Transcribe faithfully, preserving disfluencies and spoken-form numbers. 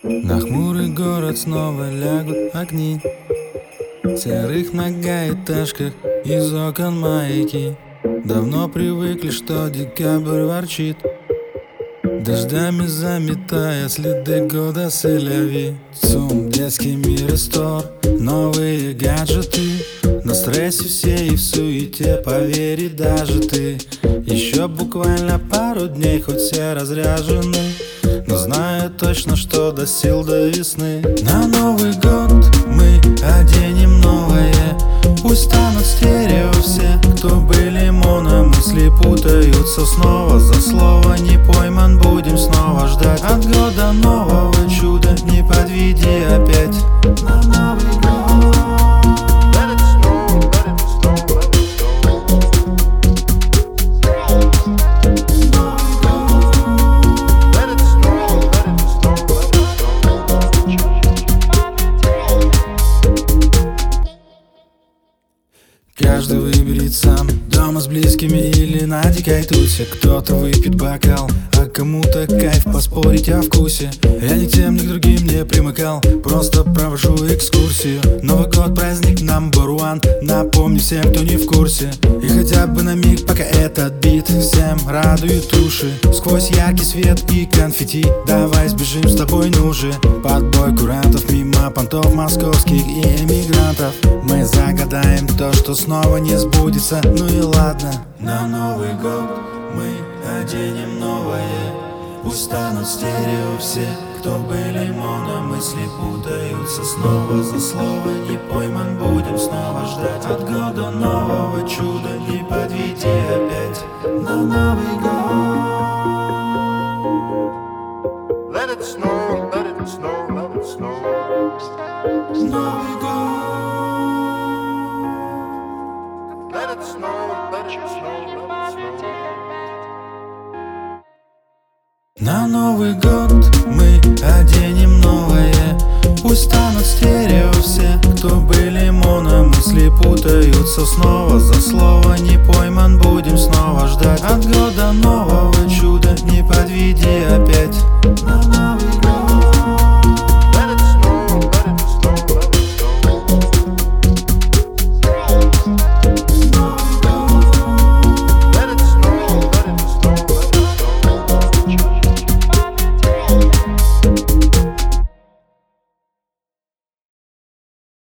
На хмурый город снова лягут огни в серых многоэтажках из окон маяки. Давно привыкли, что декабрь ворчит, дождями заметая следы года селяви. ЦУМ, детский мир и стор, новые гаджеты. На стрессе все и в суете, поверить даже ты. Еще буквально пару дней, хоть все разряжены, но знаю точно, что до сил до весны. На Новый год мы оденем новое, пусть станут стерео все, кто были моно. Мысли путаются снова, за слово не пойман, будем снова ждать от года нового чуда. Не подведи опять на Новый год. Каждый выберет сам, дома с близкими или на дикой тусе. Кто-то выпьет бокал, а кому-то кайф поспорить о вкусе. Я ни к тем, ни к другим не примыкал, просто провожу экскурсию. Новый год, праздник number one, напомни всем, кто не в курсе. И хотя бы на миг, пока этот бит всем радует уши. Сквозь яркий свет и конфетти, давай сбежим с тобой, ну же. Под бой курантов, мимо понтов московских и эмигрантов. Мы загадаем то, что снова не сбудется, ну и ладно. На Новый год мы оденем новое, пусть станут стерео все, кто были моно. Мысли путаются снова, за слово не пойман, будем снова ждать от года нового чуда. Не подведи опять на Новый год. Let it snow, let it snow, let it snow. Новый год. Let it snow, let it snow, let it snow. На Новый год мы оденем новое, пусть станут стерео все, кто были моно. Мысли путаются снова, за слово не пойман, будем снова ждать от года нового чуда. Не подведи опять.